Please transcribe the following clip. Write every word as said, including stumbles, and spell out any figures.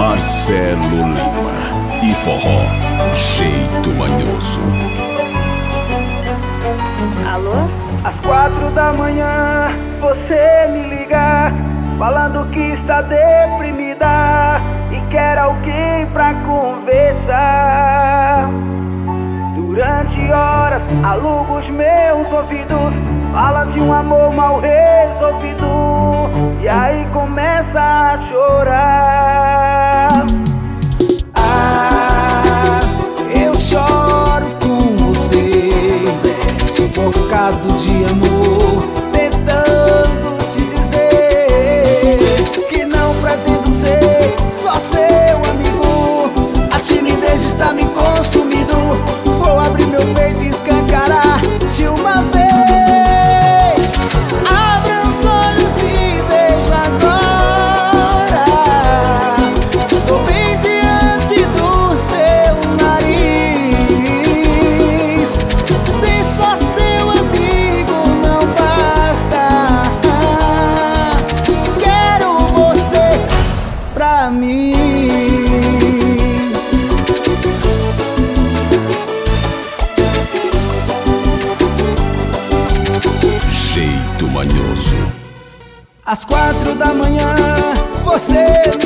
Marcelo Lima e forró Jeito Manhoso. Alô? Às quatro da manhã você me liga, falando que está deprimida e quer alguém pra conversar. Durante horas alugo os meus ouvidos, fala de um amor mal resolvido, e aí começa a chorar. Ah, eu choro com você, sufocado de amor, tentando te dizer que não pretendo ser só seu amigo. A timidez está me consumindo, vou abrir meu peito e escancarar de uma vez. Abra os olhos e veja agora, estou bem diante do seu nariz. Ser só seu amigo não basta, quero você pra mim. Jeito Manhoso. Às quatro da manhã você